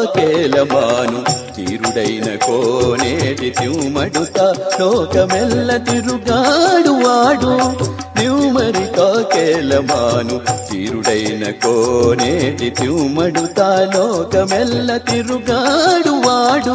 కాకేలమాను తీరుడైన కోనేటి తిరుమడుత లోకమెల్ల తిరుగాడు వాడు తిరుమరి కాకేలమాను తీరుడైన కోనేటి తిరుమడుత లోకమెల్ల తిరుగాడు వాడు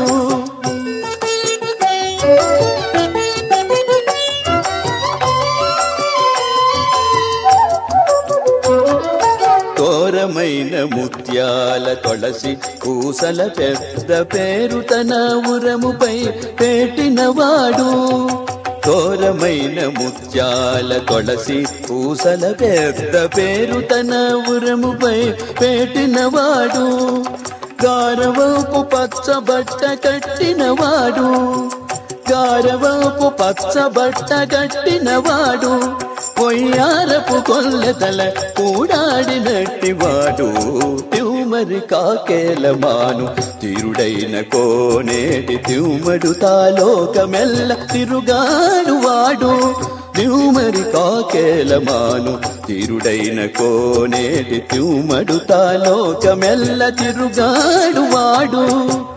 ఘోరమైన ముత్యాల తొలసి పూసల పెద్ద పేరు తన ఉరముపై పెట్టినవాడు ఘోరమైన ముత్యాల తొలసి పూసల పెద్ద పేరు తన ఉరముపై పెట్టినవాడు గారవపు పచ్చ బట్ట కట్టినవాడు గారవపు పచ్చ బట్ట కట్టినవాడు పొయ్యారపు కొల్లెదల కూడాడినట్టివాడు తిరుమరి కాకేలమాను తీరుడైన కోనేటి తిరుమడుత లోకమెల్ల తిరుగాడు వాడు తిరుమరి కాకేలమాను తీరుడైన కోనేటి తిరుమడుత లోకమెల్ల తిరుగాడు వాడు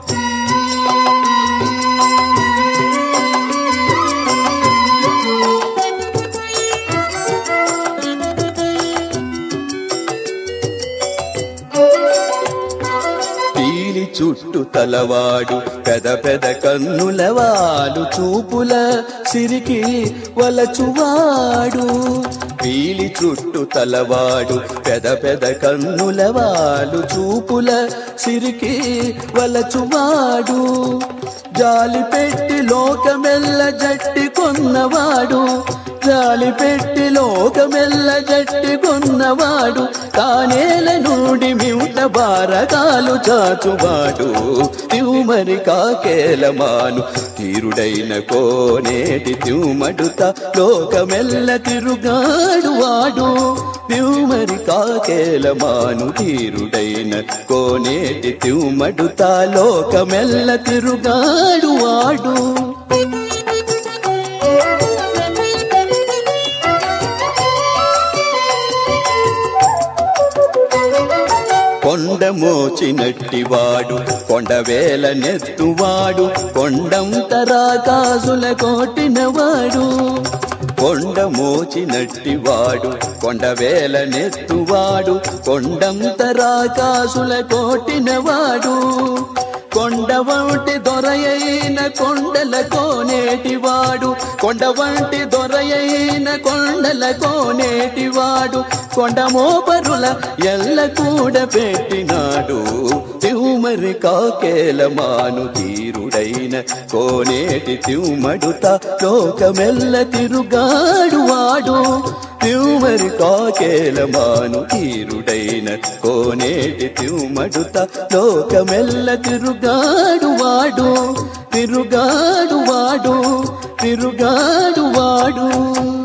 చుట్టు తలవాడు పెద పెద కన్నుల వాలు చూపుల సిరికి వలచువాడు పీలి చుట్టు తలవాడు పెద పెద కన్నుల వాలు చూపుల సిరికి వలచువాడు జాలి పెట్టి లోకమెల్ల జట్టి కొన్నవాడు జాలి పెట్టి లోకమెల్ల జట్టి కొన్నవాడు తానేల నుండి మింట భారకాలు చాచువాడు తిరుమరి కాకేలమాను తీరుడైన కోనేటి తిరుమడుత లోకమెల్ల తిరుగాడు వాడు తిరుమరి కాకేలమాను తీరుడైన కోనేటి తిరుమడుత లోకమెల్ల తిరుగాడు వాడు కొండ మోచినట్టివాడు కొండవేల నెత్తువాడు కొండంతరా కాసుల కోటినవాడు కొండ మోచినట్టివాడు కొండవేల నెత్తువాడు కొండంతరా కాసుల కోటినవాడు కొండ వంటి దొరయైన కొండల కోనేటివాడు కొండ వంటి దొరయైన కొండల కోనేటివాడు కొండ మోపరుల ఎల్ల కూడ పెట్టినాడు తిరుమరి కాకేలమాను తీరుడైన కోనేటి తిరుమడుత లోకమెల్ల తిరుగాడు వాడు తిరుమరి కాకేలమాను తీరుడైన కోనేటి తిరుమడుత లోకమెల్ల తిరుగాడు వాడు తిరుగాడు వాడు తిరుగాడు వాడు